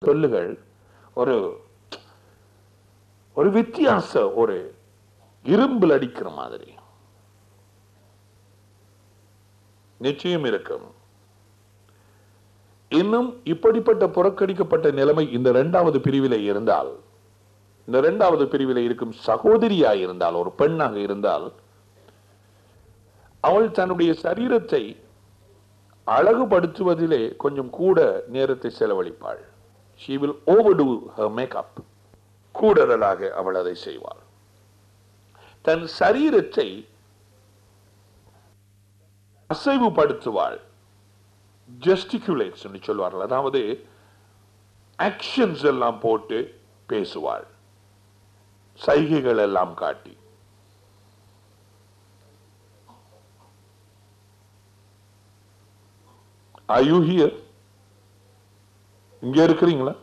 சொல்லுகள் ஒரு ஒரு வித்தியாச ஒரு இரும்பில் அடிக்கிற மாதிரி நிச்சயம் இருக்கும். இன்னும் இப்படிப்பட்ட புறக்கணிக்கப்பட்ட நிலைமை இந்த இரண்டாவது பிரிவிலே இருந்தால், இந்த இரண்டாவது பிரிவிலே இருக்கும் சகோதரியா இருந்தால், ஒரு பெண்ணாக இருந்தால், அவள் தன்னுடைய சரீரத்தை அழகுபடுத்துவதிலே கொஞ்சம் கூட நேரத்தை செலவழிப்பாள். She will overdo her makeup. கூடுதலாக அவள் அதை செய்வாள். தன் சரீரத்தை அசைவுபடுத்துவாள். ஜெஸ்டிகுலேட்ஸ் என்று சொல்வார்கள். அதாவது ஆக்ஷன்ஸ் எல்லாம் போட்டு பேசுவாள், சைகைகள் எல்லாம் காட்டி. Are you here? இங்க இருக்கிறீங்களா?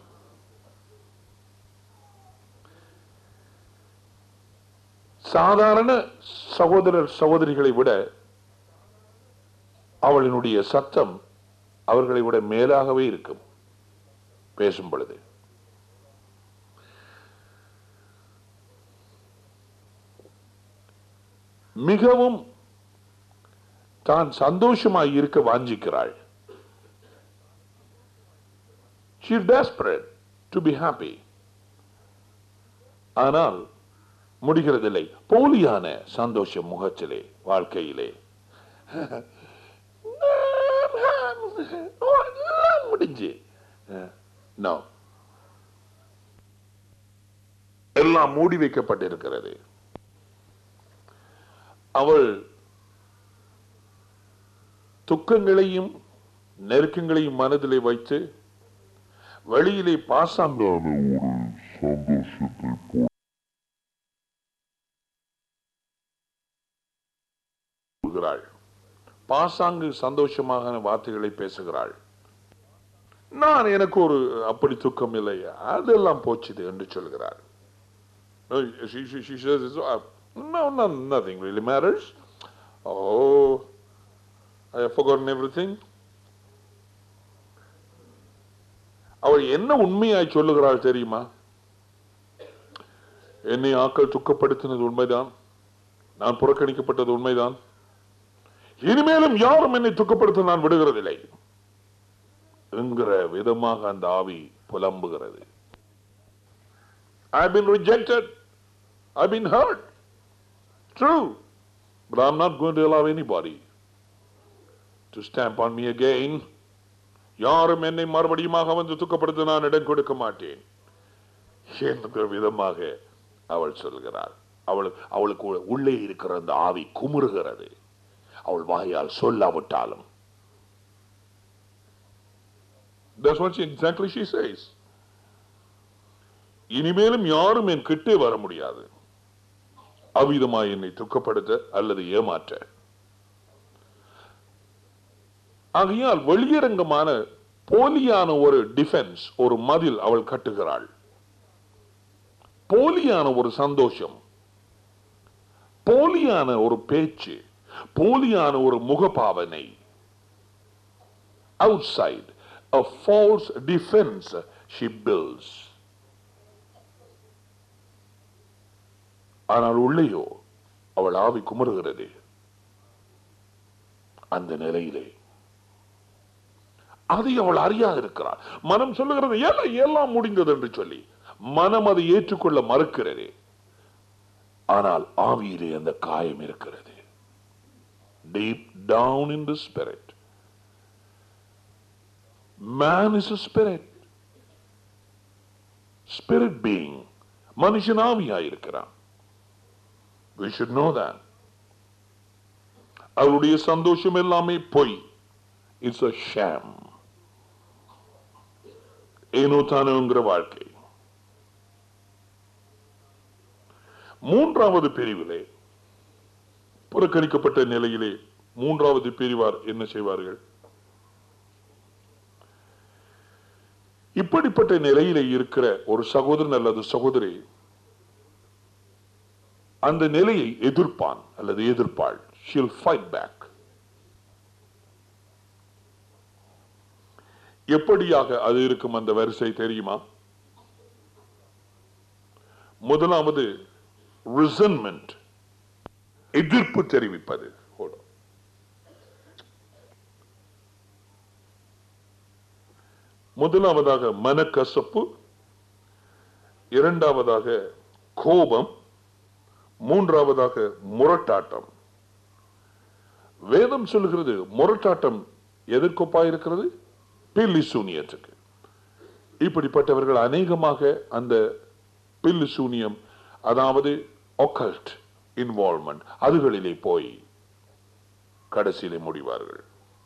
சாதாரண சகோதரர் சகோதரிகளை விட அவளினுடைய சத்தம் அவர்களை விட மேலாகவே இருக்கும் பேசும் பொழுது. மிகவும் தான் சந்தோஷமாய் இருக்க வாஞ்சிக்கிறாள். She is desperate to be happy. ஆனால் முடிகிறதில்லை. போலியான சந்தோஷம் முகத்திலே, வாழ்க்கையிலே முடிஞ்சு எல்லாம் மூடி வைக்கப்பட்டிருக்கிறது. அவள் துக்கங்களையும் நெருக்கங்களையும் மனதிலே வைத்து வெளியிலே பாசாங்கான ஒரு சந்தோஷத்தை பாசாங்கு சந்தோஷமான வார்த்தைகளை பேசுகிறாள். நான் எனக்கு ஒரு அப்படி துக்கம் இல்லை, அதெல்லாம் போச்சுது என்று சொல்கிறாள். Nothing really matters. Oh, I have forgotten everything. அவள் என்ன உண்மையாய் சொல்லுகிறாள் தெரியுமா? என்னை ஆக்கள் துக்கப்படுத்தினது உண்மைதான், நான் புறக்கணிக்கப்பட்டது உண்மைதான், இனிமேலும் யாரும் என்னை துக்கப்படுத்த நான் விடுகிறதில்லை என்கிற விதமாக அந்த ஆவி புலம்புகிறது. I've been rejected, I've been hurt, true, but I'm not going to allow anybody to stamp on me again. யாரும் என்னை மறுபடியுமாக வந்து துக்கப்படுத்த நான் இடம் கொடுக்க மாட்டேன் என்கிற விதமாக அவள் சொல்கிறாள். அவளுக்கு உள்ளே இருக்கிற அந்த ஆவி குமுறுகிறது, அவள் வாயால் சொல்லாவிட்டாலும். That's what exactly she says. இனிமேலும் யாரும் என் கிட்டே வர முடியாது அவ்விதமாய் என்னை துக்கப்படுத்த அல்லது ஏமாற்ற. ஆகையால் வெளியரங்கமான போலியான ஒரு டிஃபென்ஸ், ஒரு மதில் அவள் கட்டுகிறாள். போலியான ஒரு சந்தோஷம், போலியான ஒரு பேச்சு, போலியான ஒரு முகபாவனை. Outside a false defense she builds. ஆனால் உள்ளேயோ அவள் ஆவி குமருகிறது. அந்த நிலையிலே அதை அவள் அறியாது இருக்கிறாள். மனம் சொல்லுகிறது எல்லாம் முடிந்தது என்று சொல்லி மனம் அதை ஏற்றுக்கொள்ள மறுக்கிறது. ஆனால் ஆவியிலே அந்த காயம் இருக்கிறது. Deep down in the spirit, man is a spirit being. மனுஷன் ஆவியாயிருக்கிறான். We should know that. அவருடைய சந்தோஷம் எல்லாமே பொய். It's a sham. ஏனோ தானோங்கிற வாழ்க்கை. மூன்றாவது பிரிவிலே, புறக்கணிக்கப்பட்ட நிலையிலே மூன்றாவது பிரிவார் என்ன செய்வார்கள்? இப்படிப்பட்ட நிலையிலே இருக்கிற ஒரு சகோதரன் அல்லது சகோதரி அந்த நிலையை எதிர்ப்பான் அல்லது எதிர்ப்பாள். She'll fight back. எப்படியாக அது இருக்கும் அந்த வரிசை தெரியுமா? முதலாவது resentment, எதிர்ப்பு தெரிவிப்பது. முதலாவதாக மனக்கசப்பு, இரண்டாவதாக கோபம், மூன்றாவதாக முரட்டாட்டம். வேதம் சொல்லுகிறது முரட்டாட்டம் எதற்கொப்பாயிருக்கிறது? பில்லி சூனியத்துக்கு. இப்படிப்பட்டவர்கள் அநேகமாக அந்த பில்லி சூனியம், அதாவது ஒக்கல்ட் இன்வால்வ்மெண்ட், அதுகளிலே போய் கடைசியிலே முடிவார்கள்.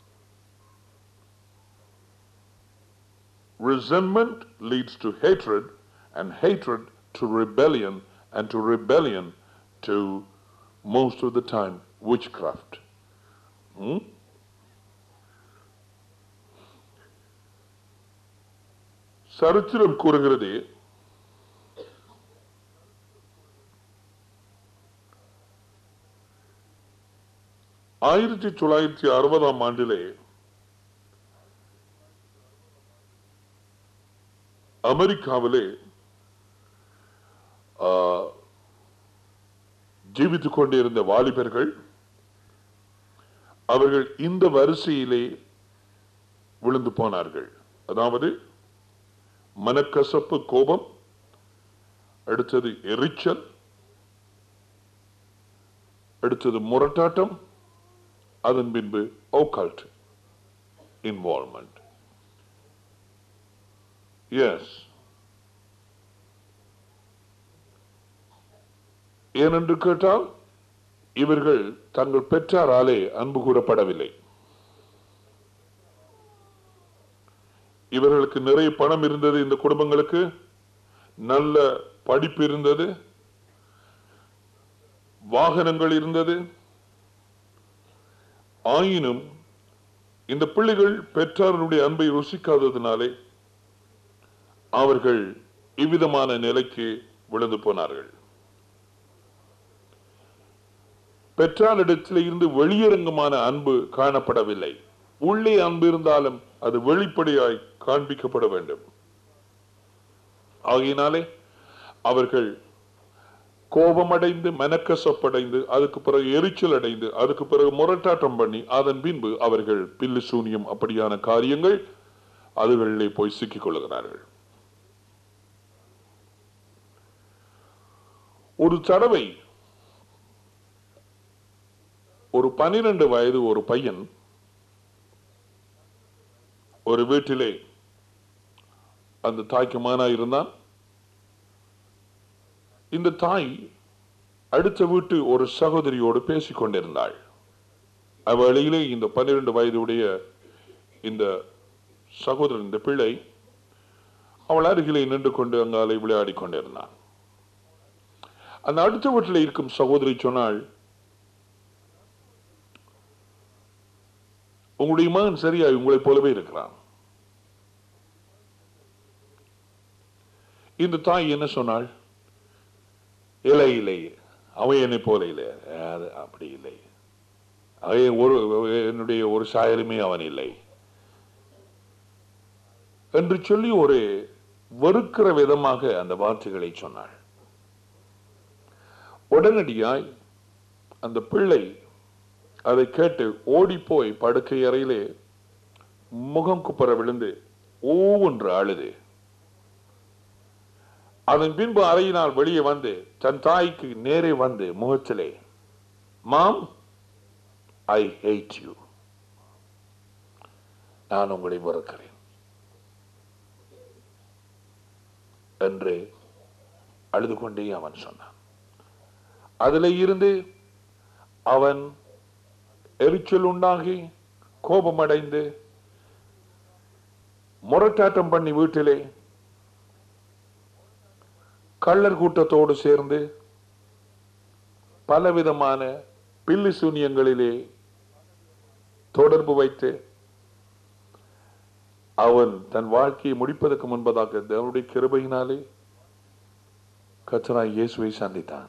Resentment leads to hatred, and hatred to rebellion, and to rebellion to, most of the time, witchcraft. சரித்திரம் கூறுகிறது, 1960 ஆண்டிலே அமெரிக்காவிலே ஜீவித்துக் கொண்டிருந்த வாலிபர்கள், அவர்கள் இந்த வரிசையிலே விழுந்து போனார்கள். அதாவது மனக்கசப்பு, கோபம், அடுத்தது எரிச்சல், அடுத்தது முரட்டாட்டம், அதன் பின்பு ஓகல்ட் இன்வால்வ்மெண்ட். எஸ், ஏனென்று கேட்டால் இவர்கள் தங்கள் பெற்றாராலே அன்பு கூறப்படவில்லை. இவர்களுக்கு நிறைய பணம் இருந்தது, இந்த குடும்பங்களுக்கு நல்ல படிப்பு இருந்தது, வாகனங்கள் இருந்தது. ஆயினும் இந்த பிள்ளைகள் பெற்றாருடைய அன்பை ருசிக்காததினாலே அவர்கள் இவ்விதமான நிலைக்கு விழுந்து போனார்கள். பெற்றாரிடத்தில் இருந்து வெளியரங்கமான அன்பு காணப்படவில்லை. உள்ளே அன்பு இருந்தாலும் அது வெளிப்படையாய் காண்பிக்கப்பட வேண்டும். ஆகையினாலே அவர்கள் கோபமடைந்து, மனக்கசப்படைந்து, அதுக்கு பிறகு எரிச்சல் அடைந்து, அதுக்கு பிறகு முரட்டாட்டம் பண்ணி, அதன் பின்பு அவர்கள் பில்லி சூனியம் அப்படியான காரியங்கள் அதுகளிலே போய் சிக்கிக் கொள்கிறார்கள். ஒரு தடவை ஒரு 12 வயது ஒரு பையன் ஒரு வீட்டிலே அந்த தாய்க்கு மானா இருந்தான். இந்த தாய் அடுத்த வீட்டு ஒரு சகோதரியோடு பேசிக் கொண்டிருந்தாள். அவ்வழியிலே இந்த 12 வயதுடைய இந்த சகோதரன், இந்த பிள்ளை, அவள் அருகிலே நின்று கொண்டு அங்காலே விளையாடி கொண்டிருந்தான். அந்த அடுத்த வீட்டில் இருக்கும் சகோதரி சொன்னாள், உங்களுடைய மகன் சரியா உங்களை போலவே இருக்கிறான். இந்த தாய் என்ன சொன்னாள்? இல்லை இல்லை, அவன் என்னை போல இல்லை, அப்படி இல்லை, என்னுடைய ஒரு சாயலுமே அவன் இல்லை என்று சொல்லி ஒரு வெறுக்கிற விதமாக அந்த வார்த்தைகளை சொன்னாள். உடனடியாய் அந்த பிள்ளை அதை கேட்டு ஓடி போய் படுக்கை அறையிலே முகம் குப்புற விழுந்து ஓவென்று அழுது, அதன் பின்பு அறையினால் வெளியே வந்து தன் தாய்க்கு நேரே வந்து முகத்திலே, மாம், ஐ ஹேட் யூ, நான் உங்களை வெறுக்கிறேன் என்று அழுது கொண்டே அவன் சொன்னான். அதில் இருந்து அவன் எரிச்சல் உண்டாகி, கோபமடைந்து, முரட்டாட்டம் பண்ணி வீட்டிலே கள்ளர் கூட்டத்தோடு சேர்ந்து பலவிதமான பில்லி சூனியங்களிலே தொடர்பு வைத்து அவன் தன் வாழ்க்கையை முடிப்பதற்கு முன்பதாக தேவனுடைய கிருபையினாலே கர்த்தராகிய இயேசுவை சந்தித்தான்.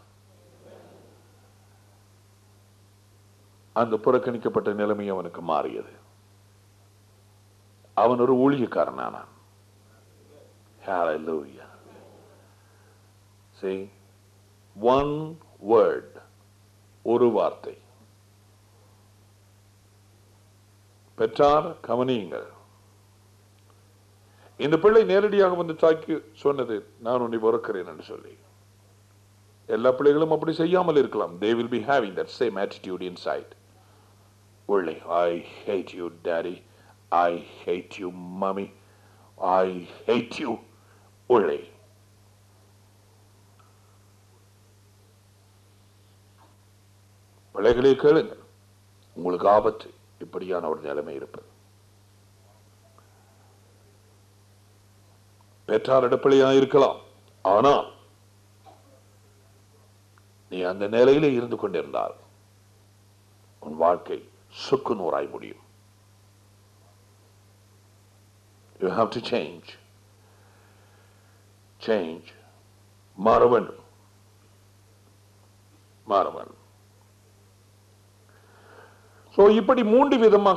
அந்த புறக்கணிக்கப்பட்ட நிலைமை அவனுக்கு மாறியது. அவன் ஒரு ஊழியக்காரனானான். Hallelujah. See, one word, ஒரு வார்த்தை. பெற்றார் கவனியுங்கள். இந்த பிள்ளை நேரடியாக வந்து தாய்க்கு சொன்னது, நான் உன்னை வெறுக்கிறேன் என்று சொல்லி. எல்லா பிள்ளைகளும் அப்படி செய்யாமல் இருக்கலாம். They will be having that same attitude inside. உள்ளே, I hate you daddy, I hate you mommy, I hate you. உள்ளே. பிள்ளைகளே கேளுங்கள், உங்களுக்கு ஆபத்து இப்படியான ஒரு நிலைமை இருப்பது. பெற்றாரிட பிள்ளையா இருக்கலாம், ஆனால் நீ அந்த நிலையிலே இருந்து கொண்டிருந்தால் உன் வாழ்க்கை சுக்கு நூறாய் முடியும். You have to change. மாற வேண்டும். இப்படி 3 விதமாக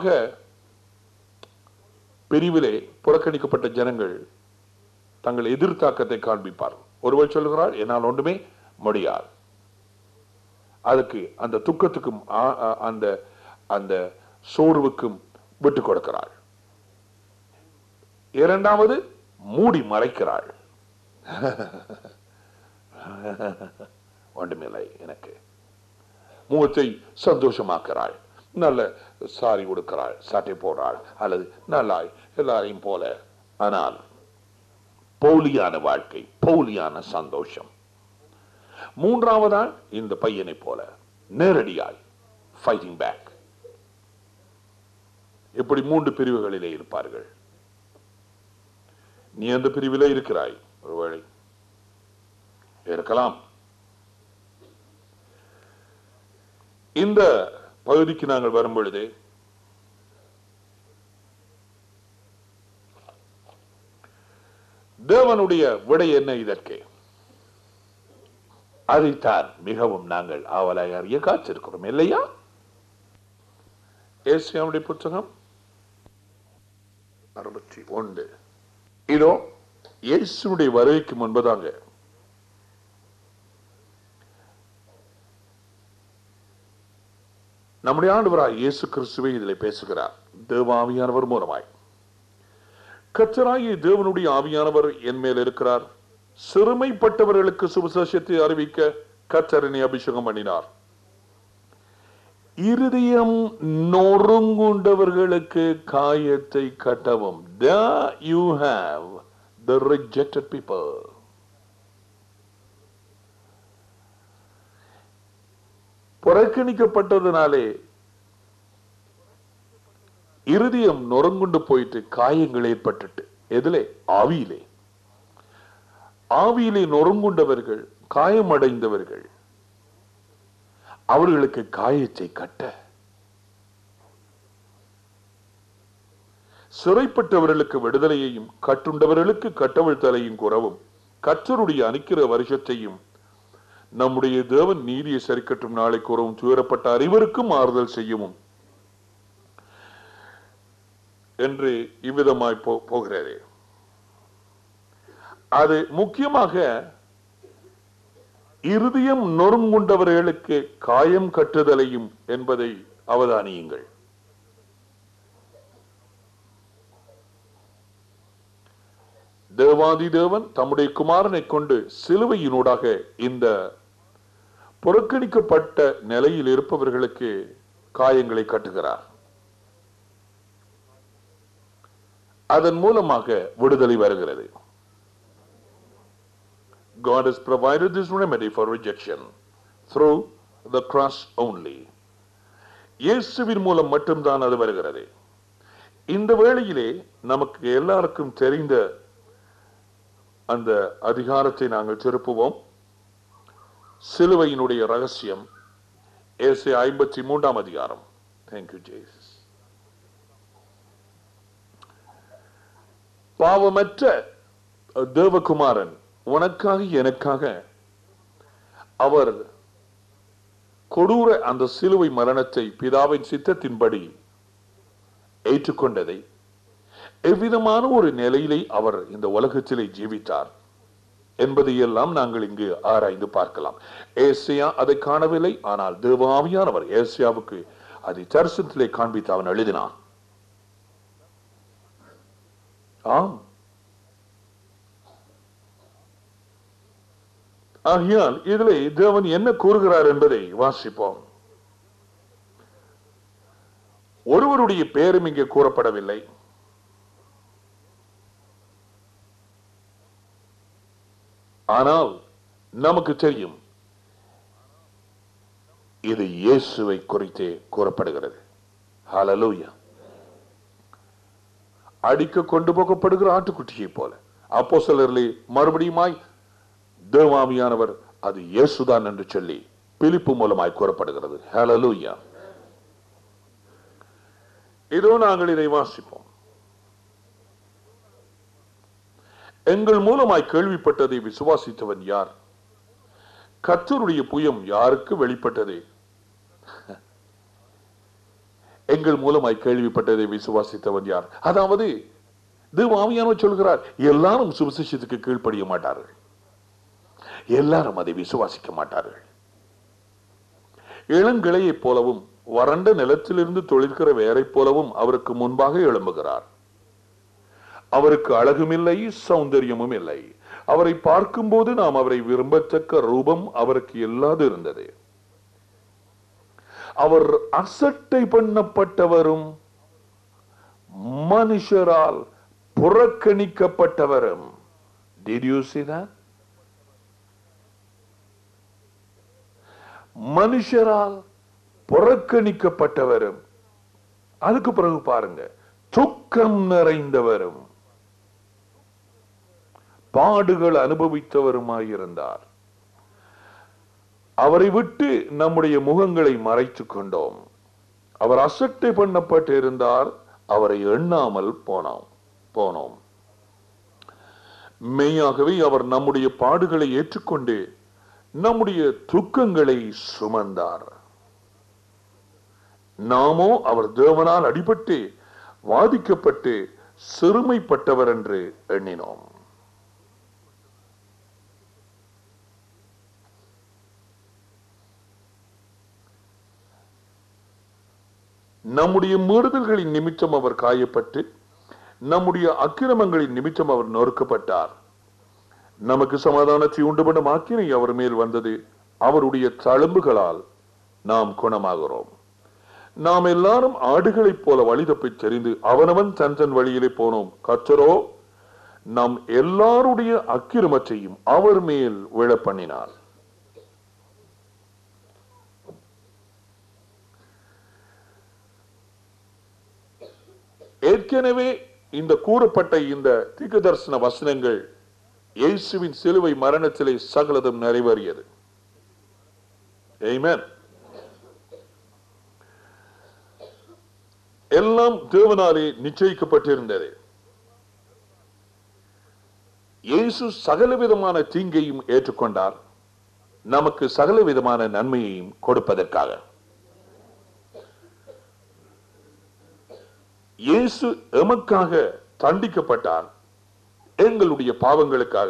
பிரிவிலே புறக்கணிக்கப்பட்ட ஜனங்கள் தங்கள் எதிர்த்தாக்கத்தை காண்பிப்பார்கள். ஒருவர் சொல்லுகிறார், என்னால் ஒன்றுமே முடியாது. அதுக்கு அந்த துக்கத்துக்கும் அந்த சோர்வுக்கும் விட்டு கொடுக்கிறாள். இரண்டாவது, மூடி மறைக்கிறாள். ஒன்றுமில்லை எனக்கு. முகத்தை சந்தோஷமாக்குறாள், நல்ல சாரி கொடுக்கிறாள், சட்டை போடுறாள், அல்லது நல்லாய் எல்லாரையும் போல. ஆனால் போலியான வாழ்க்கை, போலியான சந்தோஷம். மூன்றாவதால் இந்த பையனை போல நேரடியாய் ஃபைட்டிங் பேக். இப்படி 3 பிரிவுகளிலே இருப்பார்கள். நீ அந்த பிரிவிலே இருக்கிறாய். ஒருவேளை இருக்கலாம். இந்த பகுதிக்கு நாங்கள் வரும் பொழுது தேவனுடைய விடை என்ன இதற்கு? அதைத்தான் மிகவும் நாங்கள் ஆவலாய் அறிய காத்திருக்கிறோம், இல்லையா? ஏசாயாவுடைய புத்தகம் 61. இதோ இயேசுடைய வருகைக்கு முன்பதாக நம்முடைய ஆண்டவராய் இயேசு கிறிஸ்துவை இதில் பேசுகிறார், தேவாவியானவர் மூலமாய். கர்த்தராகிய தேவனுடைய ஆவியானவர் என் மேல் இருக்கிறார், சிறுமைப்பட்டவர்களுக்கு சுவிசேஷத்தை அறிவிக்க கர்த்தரனை அபிஷேகம் பண்ணினார், இருதயம் நொறுங்குண்டவர்களுக்கு காயத்தை கட்டவும். There you have the rejected people. புறக்கணிக்கப்பட்டதனாலே இருதயம் நொறுங்குண்டு போயிட்டு காயங்கள் ஏற்பட்டுட்டு. எதிலே? ஆவியிலே. ஆவியிலே நொறுங்குண்டவர்கள், காயமடைந்தவர்கள், அவர்களுக்கு காயத்தை கட்ட, சிறைப்பட்டவர்களுக்கு விடுதலையையும், கட்டுண்டவர்களுக்கு கட்டவிழ்த்தலையும் குறவும், கர்த்தருடைய அனுக்கிற வருஷத்தையும், நம்முடைய தேவன் நீதியை சரிக்கட்டும் நாளை கூறவும், துயரப்பட்ட அனைவருக்கும் ஆறுதல் செய்யவும் என்று இவ்விதமாய் போகிறது. அது முக்கியமாக இருதயம் நொறுங்குண்டவர்களுக்கு காயம் கட்டுதலையும் என்பதை அவதானியுங்கள். தேவாதி தேவன் தம்முடைய குமாரனை கொண்டு சிலுவையினூடாக இந்த புறக்கணிக்கப்பட்ட நிலையில் இருப்பவர்களுக்கு காயங்களை கட்டுகிறார். அதன் மூலமாக விடுதலை வருகிறது. God has provided this remedy for rejection through the cross only. இயேசுவின் மூலம் மட்டும்தான் அது வருகிறது. இந்த வேளையிலே நமக்கு எல்லாருக்கும் தெரிந்த அந்த அதிகாரத்தை நாங்கள் திருப்புவோம். சிலுவையினுடைய ரகசியம், ஏசாயா 53 அதிகாரம். Thank you Jesus. பாவமற்ற தேவகுமாரன் உனக்காக எனக்காக அவர் கொடூர அந்த சிலுவை மரணத்தை பிதாவின் சித்தத்தின்படி ஏற்றுக்கொண்டதை, எவ்விதமான ஒரு நிலையிலே அவர் இந்த உலகத்திலே ஜீவித்தார் என்பதையெல்லாம் நாங்கள் இங்கு ஆராய்ந்து பார்க்கலாம். ஏசியா அதை காணவில்லை, ஆனால் தேவ ஆவியானவர் ஏசியாவுக்கு அதை தரிசனத்திலே காண்பித்து அவன் எழுதினான். ஆம், ஆகையால் இதிலே தேவன் என்ன கூறுகிறார் என்பதை வாசிப்போம். ஒருவருடைய பெயரும் இங்கே கூறப்படவில்லை. ஆனால் நமக்கு தெரியும் இது இயேசுவை குறித்தே கூறப்படுகிறது. ஹல்லேலூயா. அடிக்க கொண்டு போகப்படுகிற ஆட்டுக்குட்டியை போல அப்போஸ்தலர்களே மறுபடியுமாய் தேவாவியானவர் அது இயேசுதான் என்று சொல்லி பிலிப்பு மூலமாய் கூறப்படுகிறது. ஹல்லேலூயா. இதோ நாங்கள் இதை வாசிப்போம். எங்கள் மூலமாய் கேள்விப்பட்டதை விசுவாசித்தவன் யார்? கர்த்தருடைய புயம் யாருக்கு வெளிப்பட்டது? எங்கள் மூலமாய் கேள்விப்பட்டதை விசுவாசித்தவன் யார்? அதாவது தேவ ஆவியானவர் சொல்கிறார், எல்லாரும் சுவிசேஷத்துக்கு கீழ்ப்படிய மாட்டார்கள், எல்லாரும் அதை விசுவாசிக்க மாட்டார்கள். இளங்கிளையை போலவும் வறண்ட நிலத்திலிருந்து தொழிற்கிற வேரை போலவும் அவருக்கு முன்பாக எழும்புகிறார். அவருக்கு அழகும் இல்லை, சௌந்தரியமும் இல்லை. அவரை பார்க்கும் போது நாம் அவரை விரும்பத்தக்க ரூபம் அவருக்கு இல்லாது இருந்தது. அவர் அசட்டை பண்ணப்பட்டவரும் மனுஷரால் புறக்கணிக்கப்பட்டவரும். Did you see that? மனுஷரால் புறக்கணிக்கப்பட்டவரும், அதுக்கு பிறகு பாருங்க, துக்கம் நிறைந்தவரும் பாடுகள் அனுபவித்தவருமாயிருந்தார். அவரை விட்டு நம்முடைய முகங்களை மறைத்துக் கொண்டோம். அவர் அசட்டை பண்ணப்பட்டு இருந்தார், அவரை எண்ணாமல் போனோம். மெய்யாகவே அவர் நம்முடைய பாடுகளை ஏற்றுக்கொண்டு நம்முடைய துக்கங்களை சுமந்தார். நாமோ அவர் தேவனால் அடிபட்டு வாதிக்கப்பட்டு சிறுமைப்பட்டவர் என்று எண்ணினோம். நம்முடைய மீறுதல்களின் நிமித்தம் அவர் காயப்பட்டு நம்முடைய அக்கிரமங்களின் நிமித்தம் அவர் நொறுக்கப்பட்டார். நமக்கு சமாதானத்தை உண்டுபடும் ஆக்கினை அவர் மேல் வந்தது. அவருடைய தழும்புகளால் நாம் குணமாகிறோம். நாம் எல்லாரும் ஆடுகளைப் போல வழி தப்பித் தெரிந்து அவனவன் தன் வழியிலே போனோம். கர்த்தரோ நம் எல்லாருடைய அக்கிரமத்தையும் அவர் மேல் விழ பண்ணினார். ஏற்கனவே இந்த கூறப்பட்ட இந்த தீர்க்கதரிசன வசனங்கள் இயேசுவின் சிலுவை மரணத்திலே சகலதும் நிறைவேறியது. ஆமென். எல்லாம் தேவனாலே நிச்சயிக்கப்பட்டிருந்தது. இயேசு சகல விதமான தீங்கையும் ஏற்றுக்கொண்டார், நமக்கு சகல விதமான நன்மையையும் கொடுப்பதற்காக. இயேசு எமக்காக தண்டிக்கப்பட்டார், எங்களுடைய பாவங்களுக்காக.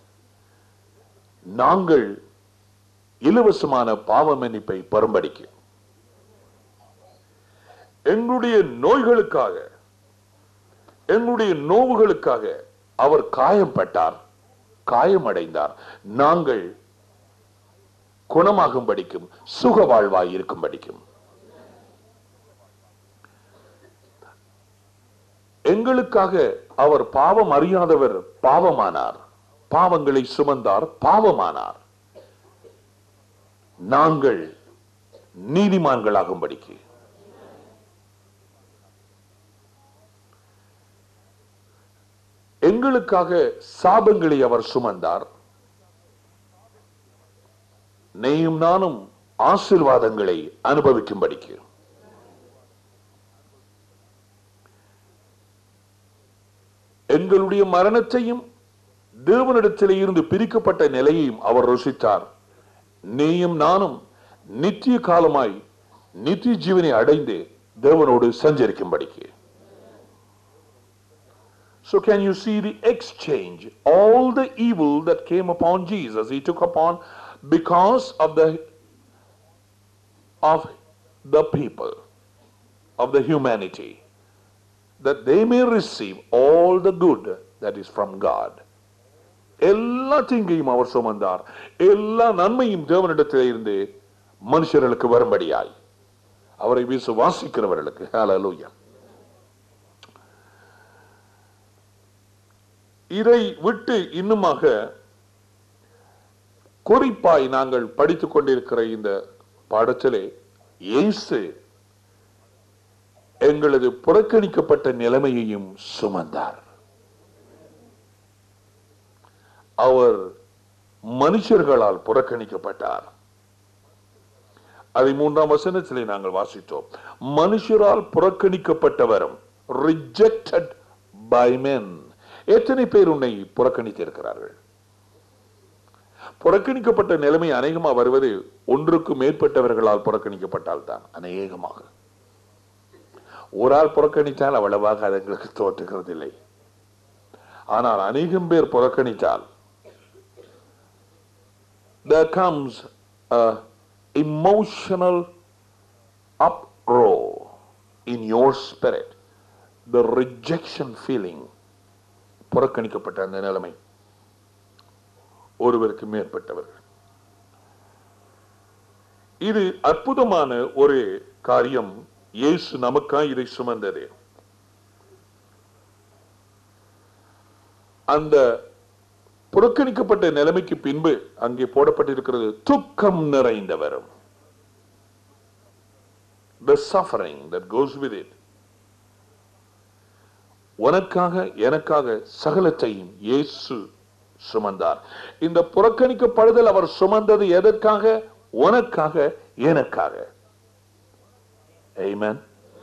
நாங்கள் இலவசமான பாவ மன்னிப்பை பெறும்படிக்கு எங்களுடைய நோய்களுக்காக, எங்களுடைய நோவுகளுக்காக அவர் காயப்பட்டார், காயமடைந்தார். நாங்கள் குணமாகும்படிக்கும் சுக வாழ்வாய் இருக்கும்படிக்கும். எங்களுக்காக அவர் பாவம் அறியாதவர் பாவமானார், பாவங்களை சுமந்தார், பாவமானார். நாங்கள் நீதிமான்களாகும்படிக்கு. எங்களுக்காக சாபங்களை அவர் சுமந்தார், நீயும் நானும் ஆசீர்வாதங்களை அனுபவிக்கும்படிக்கு. எங்களுடைய மரணத்தையும் தேவனிடத்திலே இருந்து பிரிக்கப்பட்ட நிலையையும் அவர் ருசித்தார். நீயும் நானும் நித்திய காலமாய் நித்திய ஜீவனை அடைந்து தேவனோடு சஞ்சரிக்கும்படிக்கு. So can you see the exchange? All the evil that came upon Jesus, he took upon because of the people, of the humanity, that they may receive all the good that is from God. எல்லா தீங்கையும் அவர் சுமந்தார். எல்லா நன்மையும் தேவனிடத்திலே இருந்து மனுஷர்களுக்கு வரும்படியாய் அவரை விசுவாசிக்கிறவர்களுக்கு. ஹல்லேலூயா. இதை விட்டு இன்னுமாக குறிப்பாய் நாங்கள் படித்துக் கொண்டிருக்கிற இந்த பாடத்திலே இயேசு எங்களது புறக்கணிக்கப்பட்ட நிலைமையையும் சுமந்தார். அவர் மனுஷர்களால் புறக்கணிக்கப்பட்டார். அதை 3ஆம் வசனத்திலே நாங்கள் வாசித்தோம். மனுஷரால் புறக்கணிக்கப்பட்டவரும், rejected by men. எத்தனை பேர் உன்னை புறக்கணித்திருக்கிறார்கள்? புறக்கணிக்கப்பட்ட நிலைமை அநேகமாக வருவது ஒன்றுக்கு மேற்பட்டவர்களால் புறக்கணிக்கப்பட்டால் தான். அநேகமாக ஒரு ஆள் புறக்கணித்தால் அவ்வளவாக அது எங்களுக்கு தோற்றுகிறது இல்லை. ஆனால் அநேகம் பேர் புறக்கணித்தால் there comes a emotional uproar in your spirit, the rejection feeling. புறக்கணிக்கப்பட்ட அந்த நிலைமை ஒருவருக்கு மேற்பட்டவர்கள். இது அற்புதமான ஒரு காரியம். இயேசு நமக்காய் இதை சுமந்தது. அந்த புறக்கணிக்கப்பட்ட நிலைமைக்கு பின்பு அங்கே போடப்பட்டிருக்கிறது துக்கம் நிறைந்தவரும். The suffering that goes with it. உனக்காக எனக்காக சகலத்தையும் இயேசு சுமந்தார். இந்த புறக்கணிக்கப்படுதல் அவர் சுமந்தது எதற்காக? உனக்காக எனக்காக. Amen.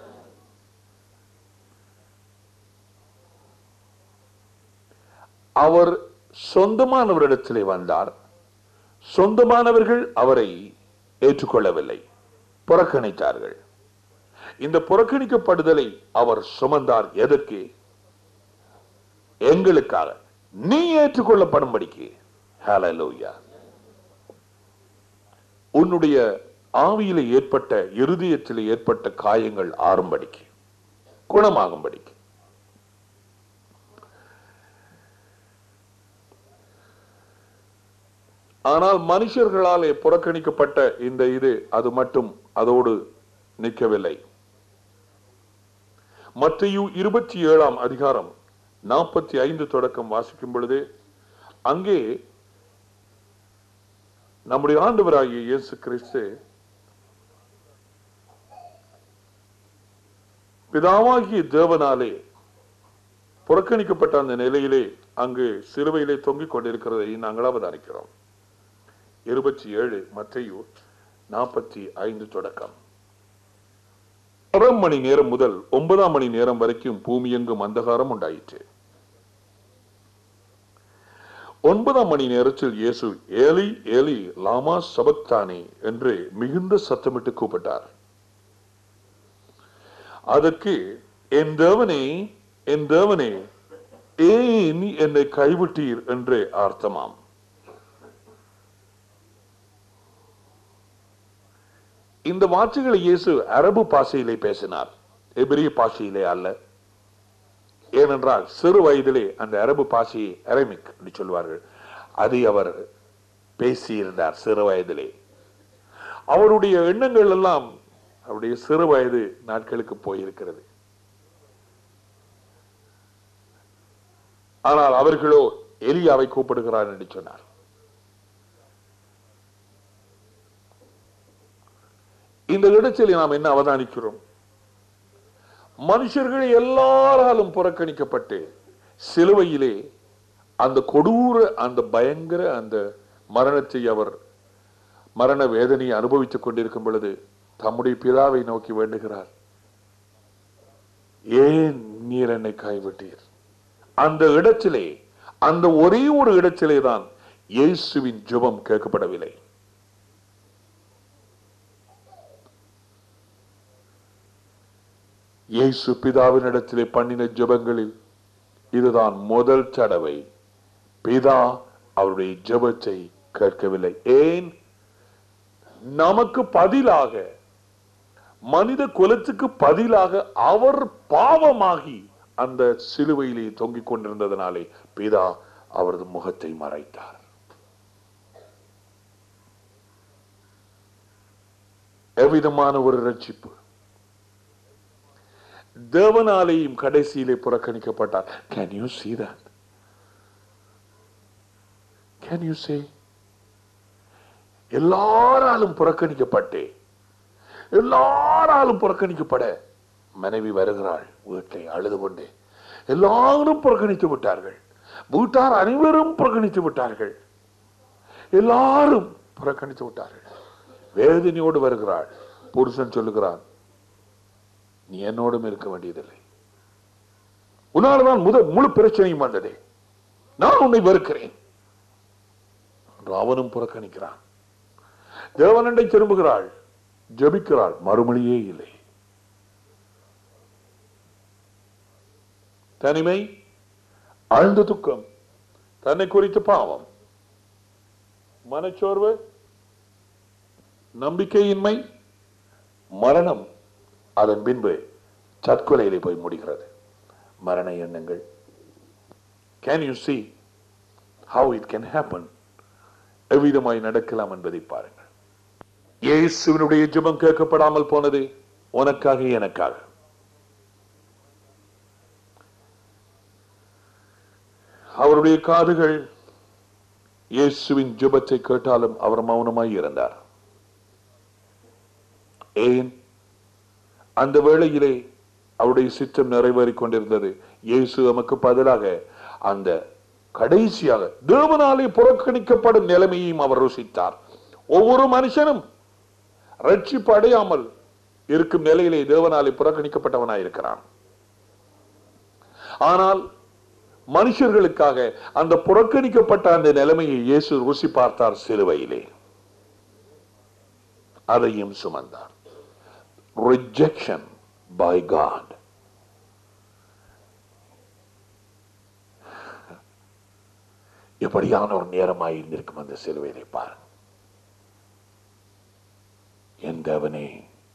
அவர் சொந்தமானவரிடத்திலே வந்தார். சொந்தமானவர்கள் அவரை ஏற்றுக்கொள்ளவில்லை, புறக்கணித்தார்கள். இந்த புறக்கணிக்கப்படுதலை அவர் சுமந்தார். எதற்கு? எங்களுக்காக, நீ ஏற்றுக்கொள்ளப்படும்படிக்கு. ஹல்லேலூயா. உன்னுடைய ஆவியிலே ஏற்பட்ட, இருதயத்திலே ஏற்பட்ட காயங்கள் ஆறும்படிக்கு, குணமாகும்படிக்கு. ஆனால் மனுஷர்களாலே புறக்கணிக்கப்பட்ட இந்த அது மட்டும் அதோடு நிற்கவில்லை. மத்தேயு 27ஆம் அதிகாரம் 45 தொடக்கம் வாசிக்கும் பொழுது அங்கே நம்முடைய ஆண்டவராகிய இயேசு கிறிஸ்து பிதாவாகிய தேவனாலே புறக்கணிக்கப்பட்ட அந்த நிலையிலே அங்கு சிலுவையிலே தொங்கிக் கொண்டிருக்கிறதை நாங்கள் அவதானிக்கிறோம். 27 மத்தேயு 45 தொடக்கம். 6 மணி நேரம் முதல் 9 மணி நேரம் வரைக்கும் பூமி எங்கும் அந்தகாரம் உண்டாயிற்று. 9 மணி நேரத்தில் இயேசு ஏலி ஏலி லாமா சபக்தானி என்று மிகுந்த சத்தமிட்டு கூப்பிட்டார். அதற்கு என் தேவனே என் தேவனே ஏன் என்னை கைவிட்டீர் என்று அர்த்தமாம். இந்த வார்த்தைகளை இயேசு அரபு பாஷையிலே பேசினார், எபிரிய பாஷையிலே அல்ல. ஏனென்றால் சிறு வயதிலே அந்த அரபு பாஷையை அரமிக் என்று சொல்வார்கள், அதை அவர் பேசியிருந்தார் சிறு வயதிலே. அவருடைய எண்ணங்கள் எல்லாம் அவருடைய சிறு வயது நாட்களுக்கு போயிருக்கிறது. ஆனால் அவர்களோ எலியாவை கூப்பிடுகிறார் என்று சொன்னார். இந்த இடத்தில் நாம் என்ன அவதானிக்கிறோம்? மனுஷர்கள் எல்லாராலும் புறக்கணிக்கப்பட்டு சிலுவையிலே அந்த கொடூர, அந்த பயங்கர அந்த மரணத்தை, அவர் மரண வேதனையை அனுபவித்துக் கொண்டிருக்கும் பொழுது தம்முடைய பிதாவை நோக்கி வேண்டுகிறார், ஏன் நீர் என்னை கைவிட்டீர்? அந்த இடத்திலே, அந்த ஒரே ஒரு இடத்திலே தான் இயேசுவின் ஜெபம் கேட்கப்படவில்லை. இயேசு பிதாவின் இடத்திலே பண்ணின ஜெபங்களில் இதுதான் முதல் தடவை பிதா அவருடைய ஜெபத்தை கேட்கவில்லை. ஏன்? நமக்கு பதிலாக, மனித குலத்துக்கு பதிலாக அவர் பாவமாகி அந்த சிலுவையிலே தொங்கிக் கொண்டிருந்ததனாலே பிதா அவரது முகத்தை மறைத்தார். எவ்விதமான ஒரு ரட்சிப்பு! தேவனாலேயும் கடைசியிலே புறக்கணிக்கப்பட்டார். Can you see that? Can you see? எல்லாராலும் புறக்கணிக்கப்பட்டே, எல்லாராலும் புறக்கணிக்கப்பட மனைவி வருகிறாள் வீட்டை அழுது கொண்டே. எல்லாரும் புறக்கணித்து விட்டார்கள், வீட்டார் அனைவரும் புறக்கணித்து விட்டார்கள், எல்லாரும் புறக்கணித்து விட்டார்கள். வேதனையோடு வருகிறாள். புருஷன் சொல்லுகிறான், நீ என்னோடும் இருக்க வேண்டியதில்லை, உன்னால்தான் முழு பிரச்சனையும் வந்ததே, நான் உன்னை வெறுக்கிறேன். அவனும் புறக்கணிக்கிறான். தேவனண்டை திரும்புகிறாள், ஜெபிக்கிறாள், மறுமொழியே இல்லை. தனிமை, ஆழ்ந்த துக்கம், தன்னை குறித்த பாவம், மனச்சோர்வு, நம்பிக்கையின்மை, மரணம், அதன் பின்பு தற்கொலையிலே போய் முடிகிறது. மரண எண்ணங்கள். Can you see how it can happen? எவ்விதமாய் நடக்கலாம் என்பதை பாருங்கள். இயேசுவினுடைய ஜெபம் கேட்கப்படாமல் போனது உனக்காக, எனக்காக. அவருடைய காதுகள் இயேசுவின் ஜெபத்தை கேட்டாலும் அவர் மௌனமாய் இருந்தார். ஏன்? அந்த வேளையிலே அவருடைய சித்தம் நிறைவேறிக் கொண்டிருந்தது. இயேசு நமக்கு பதிலாக அந்த கடைசியாக தேவனாலே புறக்கணிக்கப்படும் நிலைமையையும் அவர் ருசித்தார். ஒவ்வொரு மனுஷனும் ரட்சிப்பு அடையாமல் இருக்கும் நிலையிலே தேவனாலே புறக்கணிக்கப்பட்டவனாய் இருக்கிறான். ஆனால் மனுஷர்களுக்காக அந்த புறக்கணிக்கப்பட்ட அந்த நிலைமையை இயேசு ருசி பார்த்தார் சிலுவையிலே. அதையும் சுமந்தார். Rejection by God. எப்படியான ஒரு நேரமாய் இருந்திருக்கும் அந்த சிலுவையிலே பாருங்க. என் தேவனே,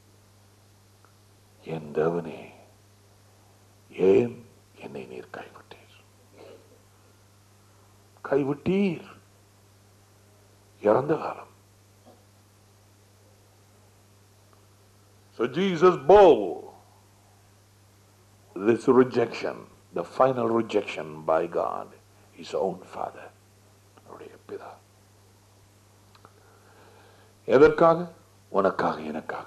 என் தேவனே, ஏன் என்னை நீர் கைவிட்டீர்? கைவிட்டீர். இறந்த காலம். So Jesus bore this rejection, the final rejection by God, his own father. பிதா. எதற்காக? உனக்காக, எனக்காக.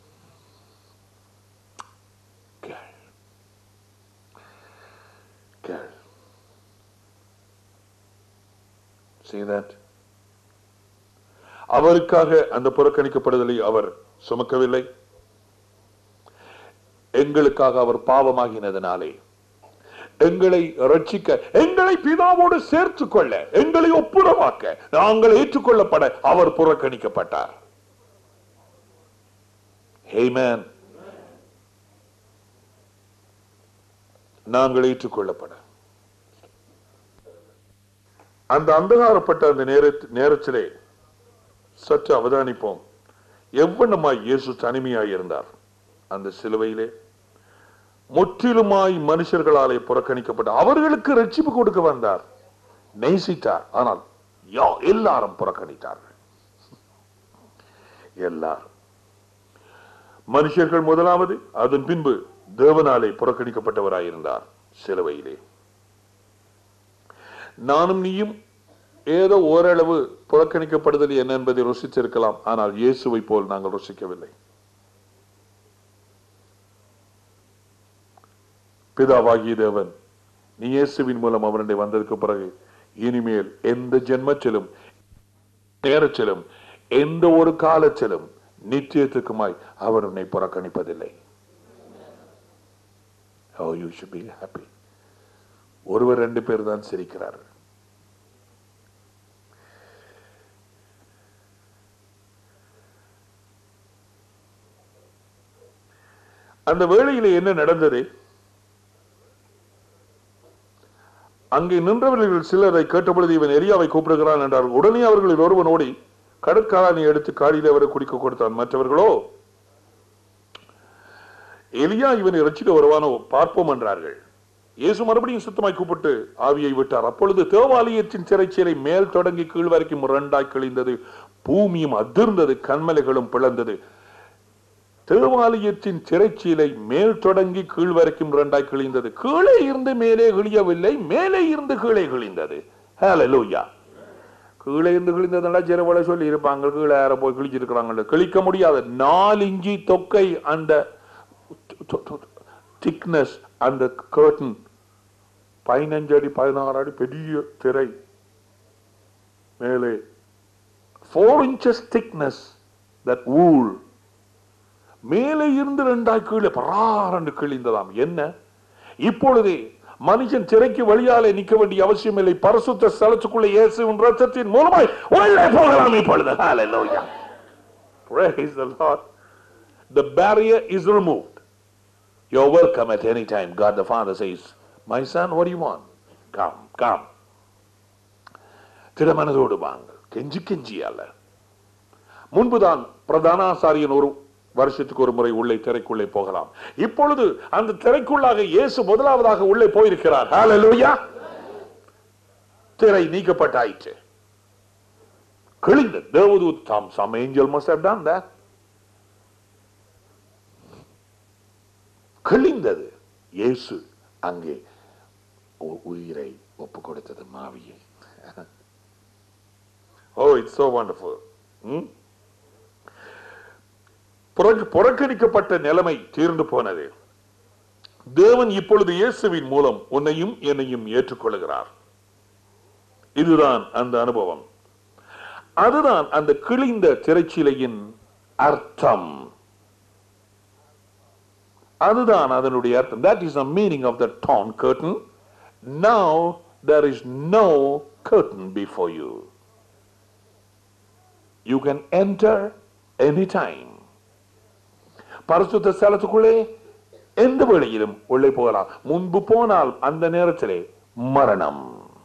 See that? அவருக்காக அந்த புறக்கணிக்கப்படுதலை அவர் சுமக்கவில்லை. எங்களுக்காக அவர் பாவமாகினதனாலே எங்களை ரட்சிக்க, எங்களை பிதாவோடு சேர்த்துக் கொள்ள, எங்களை ஒப்புரவாக்க, நாங்கள் ஏற்றுக்கொள்ளப்பட அவர் புறக்கணிக்கப்பட்டார். ஆமென். நாங்கள் ஏற்றுக்கொள்ளப்பட அந்த அந்தகாரப்பட்ட அந்த நேரத்திலே சற்று அவதானிப்போம். எவ்வளமாய் இயேசு தனிமையாய் இருந்தார் அந்த சிலுவையிலே. முற்றிலுமாய் மனுஷர்களாலே புறக்கணிக்கப்பட்ட அவர்களுக்கு ரட்சிப்பு கொடுக்க வந்தார், நேசித்தார். ஆனால் எல்லாரும் புறக்கணித்தார்கள். எல்லாரும் மனுஷர்கள் முதலாவது, அதன் பின்பு தேவனாலே புறக்கணிக்கப்பட்டவராயிருந்தார் சிலுவையிலே. நானும் நீயும் ஏதோ ஓரளவு புறக்கணிக்கப்படுதல் என்ன என்பதை ருசித்திருக்கலாம். ஆனால் இயேசுவை போல் நாங்கள் ருசிக்கவில்லை. பிதாவாகிய தேவன் நீ இயேசுவின் மூலம் அவருடைய வந்ததற்கு பிறகு இனிமேல் எந்த ஜென்மத்திலும், நேரத்திலும், எந்த ஒரு காலத்திலும், நித்தியத்துக்குமாய் அவர் உன்னை புறக்கணிப்பதில்லை. Oh, you should be happy. ஒருவர் 2 பேர் தான் சிரிக்கிறார்கள். அந்த வேளையிலே என்ன நடந்தது? அங்கே நின்றவர்கள் சிலரை கேட்டபொழுது இவன் எலியாவை கூப்பிடுகிறான் என்றார். உடனே அவர்களில் ஒருவன் ஓடி கடற்காலனை எடுத்து காடியில் அவரை குடிக்க கொடுத்தான். மற்றவர்களோ எலியா இவனை ரட்சிக்க வருவானோ பார்ப்போம் என்றார்கள். இயேசு மறுபடியும் சுத்தமாய் கூப்பிட்டு ஆவியை விட்டார். அப்பொழுது தேவாலயத்தின் திரைச்சீலை மேல் தொடங்கி கீழ் வரைக்கும் இரண்டாய் கிழிந்தது. பூமியும் அதிர்ந்தது, கண்மலைகளும் பிளந்தது. தேவாலயத்தின் திரைச்சீலை மேல் தொடங்கி கீழ் வரைக்கும் இரண்டாய் கிழிந்தது. கீழே இருந்து மேலே கிழியவில்லை, மேலே இருந்து கீழே கிழிந்தது. ஹல்லேலூயா. கீழே இருந்து கிழிந்ததுன்னா சிறவளை சொல்லி இருப்பாங்க, கீழே யார போய் கிழிச்சிருக்கிறாங்க. கிழிக்க முடியாது. 4 இன்ச்சு தொக்கை அந்த திக்னஸ், அந்த கர்டன் 15 அடி 16 அடி பெரிய திரை மேலே 4 inches thickness, that wool மேலே இருந்து 2 கீழே பராரண்டு கிழிந்ததாம். என்ன இப்பொழுதே மனுஷன் திரைக்கு வழியாலே நிற்க வேண்டிய அவசியம் இல்லை. பரிசுத்த ஸ்தலத்துக்குள்ளே இயேசுவின் இரத்தத்தின் மூலமாய் உள்ளே போகலாம் இப்பொழுது. ஹல்லேலூயா. Praise the Lord. The barrier is removed. You're welcome at any time. God the Father says, my son, what do you want? Come, come. திடமனதோடு வாங்க, கெஞ்சி கெஞ்சி அல்ல. முன்புதான் பிரதானாசாரியன் ஒரு வருஷத்துக்கு ஒரு முறை உள்ளே திரைக்குள்ளே போகலாம். இப்பொழுது அந்த திரைக்குள்ளாக இயேசு முதலாவதாக உள்ளே போயிருக்கிறார். ஹல்லேலூயா. திரை நீக்கப்பட்டாயிற்று. கிழிந்த தேவதூத் தாம், some angel must have done that. கிழிந்தது. இயேசு அங்கே உயிரை ஒப்பு கொடுத்தது, மாவியை. Oh, it's so wonderful. புறக்கணிக்கப்பட்ட நிலைமை தீர்ந்து போனது. தேவன் இப்பொழுது இயேசுவின் மூலம் உன்னையும் என்னையும் ஏற்றுக்கொள்கிறார். இதுதான் அந்த அனுபவம். அதுதான் அந்த கிழிந்த திரைச்சீலையின் அர்த்தம். அதுதான் அதனுடைய அர்த்தம். That is the meaning of the torn curtain. Now there is no curtain before you. You can enter anytime. பரிசுத்த ஸ்தலத்துக்குள்ளே எந்த வேளையிலும் உள்ளே போகலாம். முன்பு போனால் அந்த நேரத்திலே மரணம்.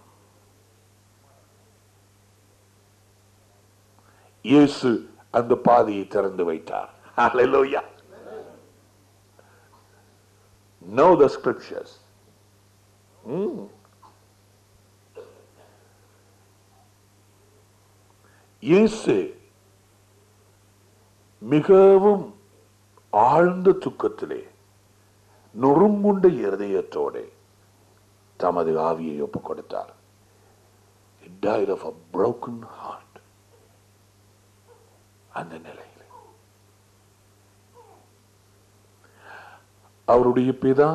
இயேசு அந்த பாதையை திறந்து வைத்தார். ஹல்லேலூயா. Know the scriptures. இயேசு மிகவும் ஆழ்ந்த துக்கத்திலே நொறுங்குண்ட இருதயத்தோடு தமது ஆவியை ஒப்புக் கொடுத்தார். He died of a broken heart. அந்த நிலையில் அவருடைய பிதா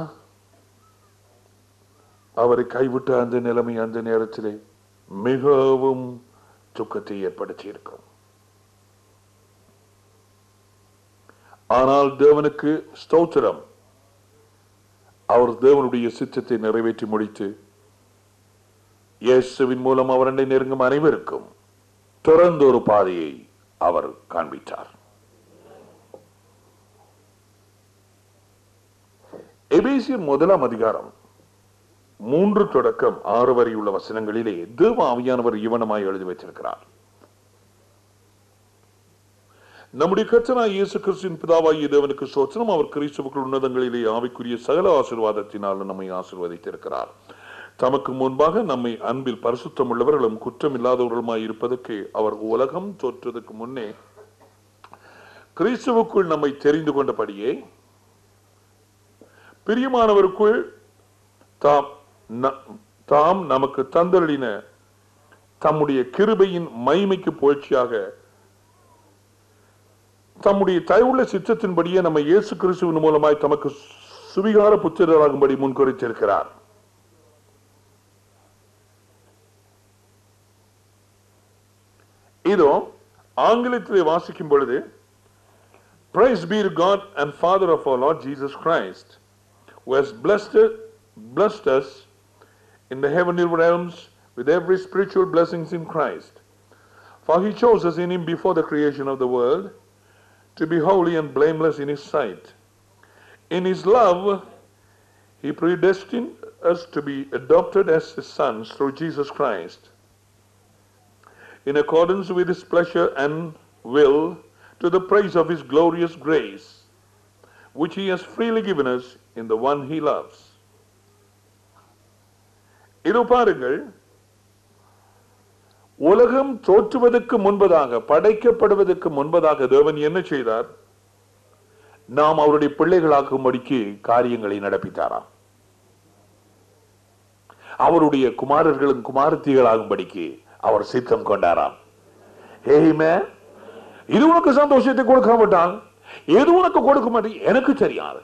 அவரை கைவிட்ட அந்த நிலைமை அந்த நேரத்திலே மிகவும் துக்கத்தை ஏற்படுத்தி இருக்கும். ஆனால் தேவனுக்கு ஸ்தோத்திரம், அவர் தேவனுடைய சித்தத்தை நிறைவேற்றி முடித்து இயேசுவின் மூலம் அவரை நெருங்கும் அனைவருக்கும் திறந்த ஒரு பாதையை அவர் காண்பித்தார். எபேசியர் 1 அதிகாரம் 3 தொடக்கம் 6 வரை உள்ள வசனங்களிலே தேவ ஆவியானவர் இவனமாய் எழுதி வைத்திருக்கிறார். நம்முடைய கர்த்தராகிய இயேசு கிறிஸ்துவின் பிதாவாகிய தேவனுக்கு ஸ்தோத்திரம். அவர் கிறிஸ்துவுக்குள் உன்னதங்களிலே ஆவிக்குரிய சகல ஆசீர்வாதத்தினால் நம்மை ஆசீர்வதித்திருக்கிறார். தமக்கு முன்பாக நம்மை அன்பில் பரிசுத்தம் உள்ளவர்களும் குற்றம் இல்லாதவர்களுமாய் இருப்பதற்கு அவர் உலகம் தோற்றுவதற்கு முன்னே கிறிஸ்துவுக்குள் நம்மை தெரிந்து கொண்டபடியே பிரியமானவருக்குள் தாம் நமக்கு தந்தளின தம்முடைய கிருபையின் மகிமைக்கு புகழ்ச்சியாக தம்முடைய தயவுள்ள சித்தத்தின்படியே நம்ம இயேசு கிறிஸ்துவின் மூலமாய் தமக்கு சுவிகார புத்திரராகும்படி முன்குறித்திருக்கிறார். இதோ ஆங்கிலத்திலே வாசிக்கும் பொழுது, Praise be to God and Father of our Lord Jesus Christ, who has blessed us in the heavenly realms with every spiritual blessings in Christ. For he chose us in him before the creation of the world to be holy and blameless in his sight. In his love, he predestined us to be adopted as his sons through Jesus Christ, in accordance with his pleasure and will, to the praise of his glorious grace, which he has freely given us in the one he loves. இதோ பாருங்கள், உலகம் தோற்றுவதற்கு முன்பதாக, படைக்கப்படுவதற்கு முன்பதாக தேவன் என்ன செய்தார்? நாம் அவருடைய பிள்ளைகளாகும்படிக்கு காரியங்களை நடப்பித்தாராம். அவருடைய குமாரர்களும் குமாரத்திகளாகும்படிக்கு அவர் சித்தம் கொண்டாராம். ஆமென். இது உனக்கு சந்தோஷத்தை கொடுக்க மாட்டான், எது உனக்கு கொடுக்க மாட்டேன் எனக்கு தெரியாது.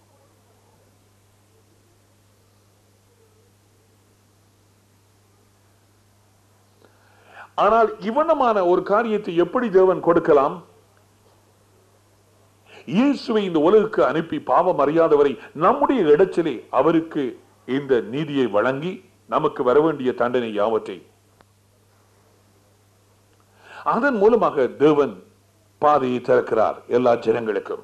ஆனால் இவனமான ஒரு காரியத்தை எப்படி தேவன் கொடுக்கலாம்? இயேசுவை இந்த உலகுக்கு அனுப்பி பாவம் அறியாதவரை நம்முடைய இடத்திலே அவருக்கு இந்த நீதியை வழங்கி நமக்கு வர வேண்டிய தண்டனை யாவற்றை அதன் மூலமாக தேவன் பாதையை திறக்கிறார் எல்லா ஜனங்களுக்கும்.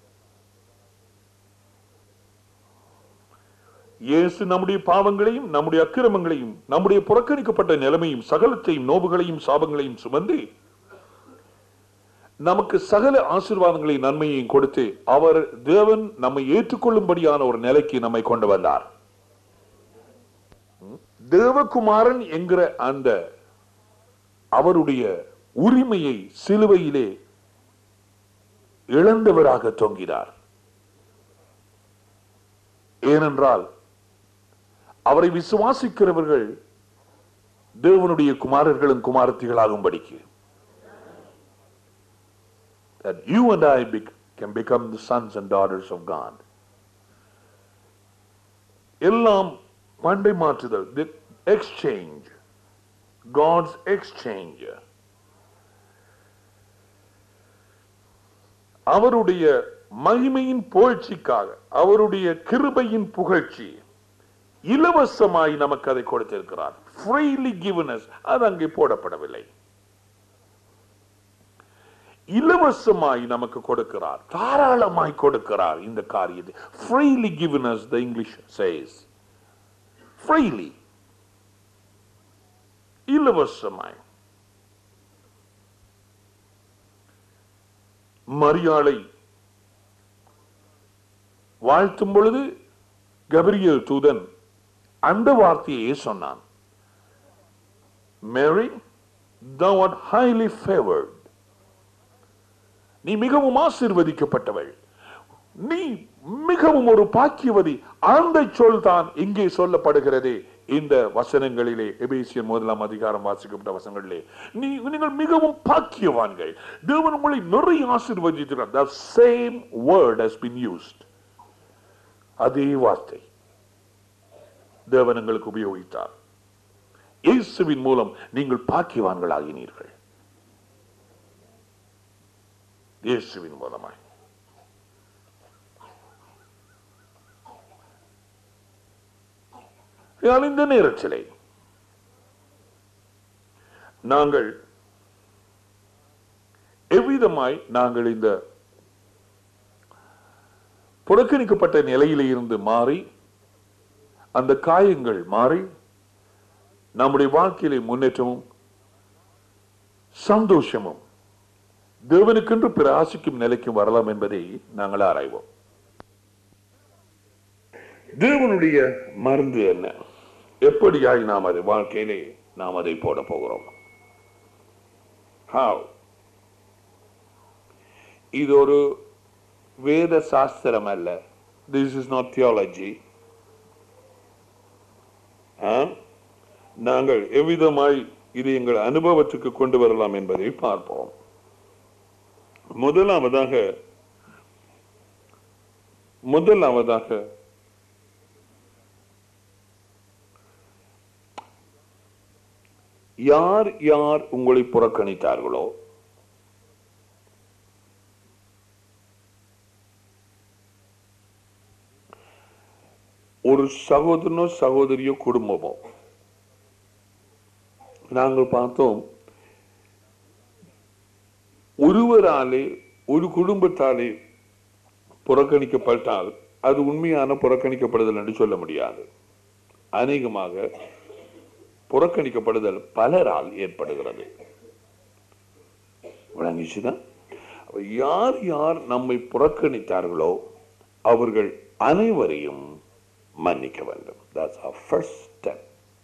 இயேசு நம்முடைய பாவங்களையும் நம்முடைய அக்கிரமங்களையும் நம்முடைய புறக்கணிக்கப்பட்ட நிலைமையும் சகலத்தையும் நோவுகளையும் சாபங்களையும் சுமந்து நமக்கு சகல ஆசீர்வாதங்களையும் நன்மையையும் கொடுத்து அவர் தேவன் நம்மை ஏற்றுக்கொள்ளும்படியான ஒரு நிலைக்கு நம்மை கொண்டு வந்தார். தேவகுமாரன் என்கிற அந்த அவருடைய உரிமையை சிலுவையிலே இழந்தவராக தொங்கினார். ஏனென்றால் அவரை விசுவாசிக்கிறவர்கள் தேவனுடைய குமாரர்களும் குமாரத்திகளாகும்படிக்கு, that you and I can become the sons and daughters of God. எல்லாம் பண்டை மாற்றுதல், the exchange, God's exchange. அவருடைய மகிமையின் புகழ்ச்சிக்காக, அவருடைய கிருபையின் புகழ்ச்சி இலவசமாய் நமக்கு அதை கொடுத்திருக்கிறார். freely given us. அது அங்கே போடப்படவில்லை. இலவசமாய் நமக்கு கொடுக்கிறார், தாராளமாய் கொடுக்கிறார் இந்த காரியத்தை. freely given us, the English says. freely, இலவசமாய். மரியாளை வாழ்த்தும் பொழுது கபிரியேல் தூதன் அந்த வார்த்தையை சொன்னான். Mary, thou art highly favored. நீ மிகவும் ஆசீர்வதிக்கப்பட்டவள், நீ மிகவும் ஒரு பாக்கியவதி. அந்த சொல் தான் இங்கே சொல்லப்படுகிறது இந்த வசனங்களிலே. எபேசியர் 1 அதிகாரம் வாசிக்கப்பட்ட வசனங்களிலே நீங்கள் மிகவும் பாக்கியவான்கள், தேவன் உங்களை நிறைய ஆசீர்வதிக்கிறார். The same word has been used. அதே வார்த்தை தேவன் உங்களுக்கு உபயோகித்தார். இயேசுவின் மூலம் நீங்கள் பாக்கியவான்கள் ஆகினீர்கள். இயேசுவின் மூலமாய். இந்த நேரத்திலே நாங்கள் எவ்விதமாய் நாங்கள் இந்த புறக்கணிக்கப்பட்ட நிலையிலே இருந்து மாறி, அந்த காயங்கள் மாறி நம்முடைய வாழ்க்கையிலே முன்னேற்றமும் சந்தோஷமும் தேவனுக்கென்று பிரகாசிக்கும் நிலைக்கும் வரலாம் என்பதை நாங்கள் ஆராய்வோம். தேவனுடைய மருந்து என்ன? எப்படியாய் நாம் அதை வாழ்க்கையிலே நாம் அதை போட போகிறோம்? How? இது ஒரு வேத சாஸ்திரம் அல்ல. This is not theology. நாங்கள் எவ்விதமாய் இது எங்கள் அனுபவத்துக்கு கொண்டு வரலாம் என்பதை பார்ப்போம். முதலாவதாக யார் யார் உங்களை புறக்கணித்தார்களோ, ஒரு சகோதரனோ சகோதரியோ குடும்பமோ, நாங்கள் பார்த்தோம், ஒருவராலே ஒரு குடும்பத்தாலே புறக்கணிக்கப்பட்டால் அது உண்மையான புறக்கணிக்கப்படுதல் என்று சொல்ல முடியாது. அநேகமாக புறக்கணிக்கப்படுதல் பலரால் ஏற்படுகிறது. விளங்கிச்சுதான்? யார் யார் நம்மை புறக்கணித்தார்களோ அவர்கள் அனைவரையும் மன்னிக்க வேண்டும். That's our first step.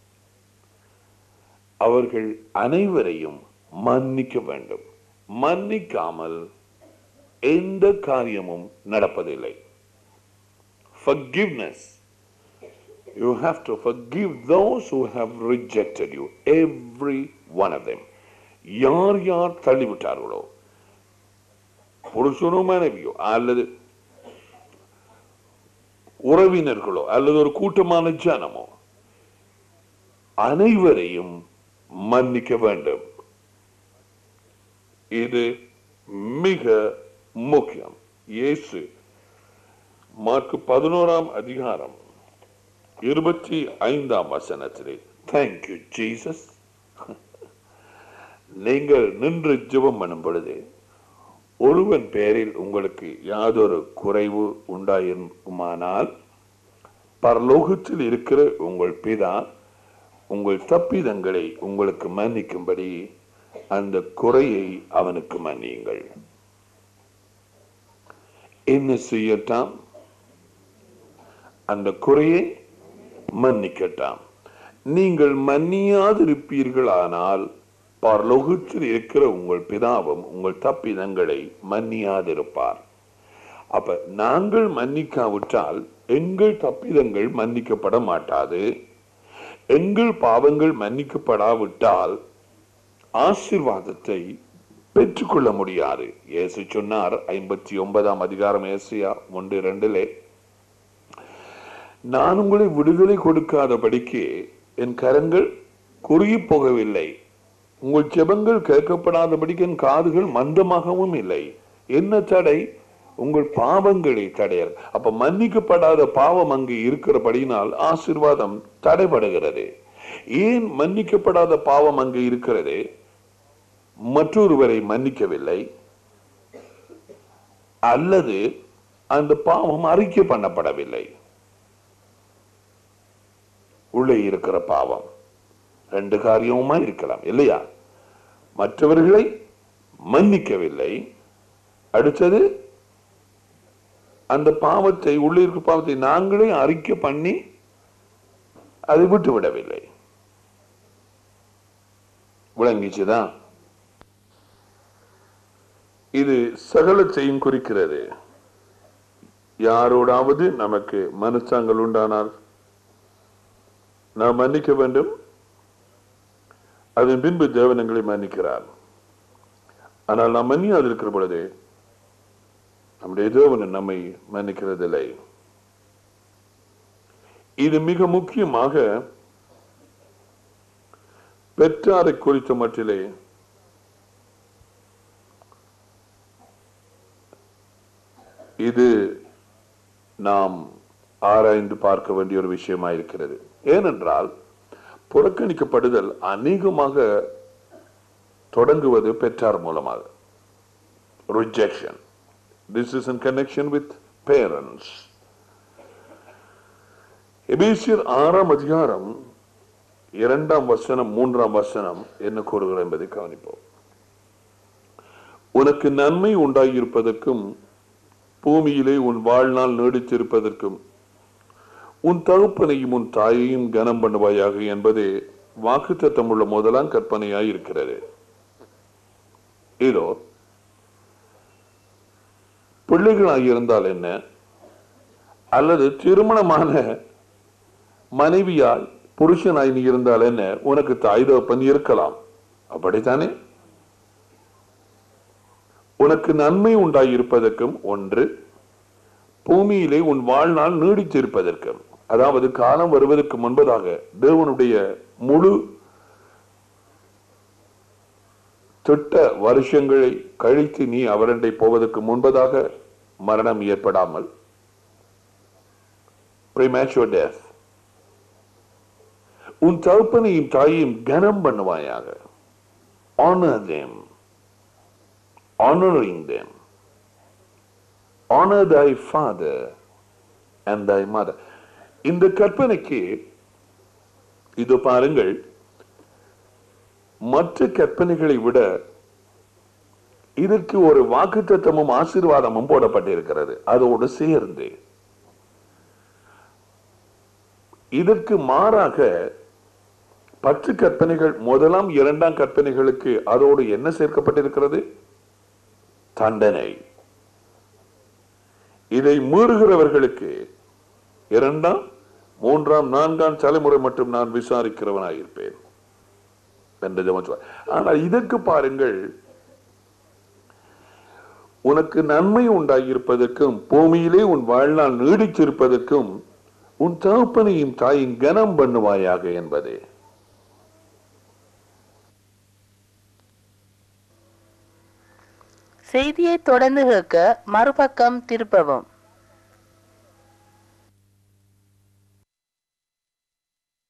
அவர்கள் அனைவரையும் மன்னிக்க வேண்டும். மன்னிக்காமல் எந்த காரியமும் நடப்பதில்லை. Forgiveness. You have to forgive those who have rejected you. Every one of them. யார் யார் தள்ளிவிட்டார்களோ, புருஷனோ மனைவியோ அல்லது உறவினர்களோ அல்லது ஒரு கூட்டமான ஜனமோ, அனைவரையும் மன்னிக்க வேண்டும். இது மிக முக்கியம். இயேசு மார்க்கு 11ஆம் அதிகாரம் 25ஆம் வசனத்திலே, Thank you Jesus. நீங்கள் நின்று ஜெபம் பண்ணும் பொழுது ஒருவன் பேரில் உங்களுக்கு யாதொரு குறைவு உண்டாயிருக்குமானால் பரலோகத்தில் இருக்கிற உங்கள் பிதா உங்கள் தப்பிதங்களை உங்களுக்கு மன்னிக்கும்படி அந்த குறையை அவனுக்கு மன்னியுங்கள். என்ன செய்யட்டாம்? அந்த குறையை மன்னிக்கட்டாம். நீங்கள் மன்னியாதிருப்பீர்களானால் பரலோகத்தில் இருக்கிற உங்கள் பிதாவும் உங்கள் தப்பிதங்களை மன்னியாதிருப்பார். அப்ப நாங்கள் மன்னிக்காவிட்டால் எங்கள் தப்பிதங்கள் மன்னிக்கப்பட மாட்டாது. எங்கள் பாவங்கள் மன்னிக்கப்படாவிட்டால் ஆசீர்வாதத்தை பெற்றுக்கொள்ள முடியாது. இயேசு சொன்னார் 59ஆம் அதிகாரம் ஏசாயா 1:2, நான் உங்களை விடுதலை கொடுக்காதபடிக்கு என் கரங்கள் குறுகி போகவில்லை, உங்கள் ஜெபங்கள் கேட்கப்படாதபடிக்கு என் காதுகள் மந்தமாகவும் இல்லை. என்ன தடை? உங்கள் பாவங்களை தடையர். அப்ப மன்னிக்கப்படாத பாவம் அங்கு இருக்கிறபடினால் ஆசீர்வாதம் தடைபடுகிறது. ஏன் மன்னிக்கப்படாத பாவம் அங்கு இருக்கிறது? மற்றொருவரை மன்னிக்கவில்லை, அல்லது அந்த பாவம் அறிக்கை பண்ணப்படவில்லை. உள்ளே இருக்கிற பாவம் ரெண்டு காரியமுமா இருக்கலாம் இல்லையா? மற்றவர்களை மன்னிக்கவில்லை, அடுத்தது அந்த பாவத்தை, உள்ளே இருக்கிற பாவத்தை நாங்களே அறிக்கை பண்ணி அதை விட்டு விடவில்லை. விளங்கிச்சுதான்? இது சகலத்தையும் குறிக்கிறது. யாரோடாவது நமக்கு மனச்சாங்கல் உண்டானால் நாம் மன்னிக்க வேண்டும். அதன் பின்பு தேவன் எங்களை மன்னிக்கிறார். ஆனால் நாம் மன்னியாது இருக்கிற பொழுது நம்முடைய தேவன் நம்மை மன்னிக்கிறதில்லை. இது மிக முக்கியமாக பெற்றாரை குறித்த மட்டிலே இது நாம் ஆராய்ந்து பார்க்க வேண்டிய ஒரு விஷயமாயிருக்கிறது. ஏனென்றால் புறக்கணிக்கப்படுதல் அநேகமாக தொடங்குவது பெற்றார் மூலமாக. Rejection. This is in connection with parents. எபேசியர் 6ஆம் அதிகாரம் 2ஆம் வசனம் 3ஆம் வசனம் என்ன கூறுகிறது என்பதை கவனிப்போம். உனக்கு நன்மை உண்டாகியிருப்பதற்கும் பூமியிலே உன் வாழ்நாள் நீடித்திருப்பதற்கும் உன் தகப்பனையும் உன் தாயையும் கனம் பண்ணுவாயாக என்பதே வாக்குத்தத்தம் உள்ள முதலாம் கற்பனையாய் இருக்கிறது. இதோ பிள்ளைகளாக இருந்தால் என்ன, அல்லது திருமணமான மனைவியாய் புருஷனாய் நீ இருந்தால் என்ன, உனக்கு தாய் தகப்பன் இருக்கலாம். அப்படித்தானே? உனக்கு நன்மை உண்டாயிருப்பதற்கும் ஒன்று, பூமியிலே உன் வாழ்நாள் நீடித்திருப்பதற்கும், அதாவது காலம் வருவதற்கு முன்பதாக தேவனுடைய முழு திட்ட வருஷங்களை கழித்து நீ அவரண்டை போவதற்கு முன்பதாக மரணம் ஏற்படாமல், premature death. உன் தகப்பனையும் தாயையும் கனம் பண்ணுவாயாக. Honor them. Honoring them. Honor thy father and thy mother. இந்த கற்பனைக்கு இது பாருங்கள், மற்ற கற்பனைகளை விட இதற்கு ஒரு வாக்குத்தத்தமும் ஆசீர்வாதமும் போடப்பட்டிருக்கிறது. அதோடு சேர்ந்து இதற்கு மாறாக 10 கற்பனைகள், முதலாம் 2ஆம் கற்பனைகளுக்கு அதோடு என்ன சேர்க்கப்பட்டிருக்கிறது? தண்டனை. இதை மீறுகிறவர்களுக்கு 2ஆம், 3ஆம், 4ஆம் தலைமுறை மட்டும் நான் விசாரிக்கிறவனாயிருப்பேன் என்று ஜெபம். ஆனால் இதற்கு பாருங்கள், உனக்கு நன்மை உண்டாகியிருப்பதற்கும் பூமியிலே உன் வாழ்நாள் நீடிச்சிருப்பதற்கும் உன் தகப்பனையும் தாயின் கனம் பண்ணுவாயாக என்பதே. செய்தியை தொடர்ந்து கேட்க மறுபக்கம் திருப்பவும்.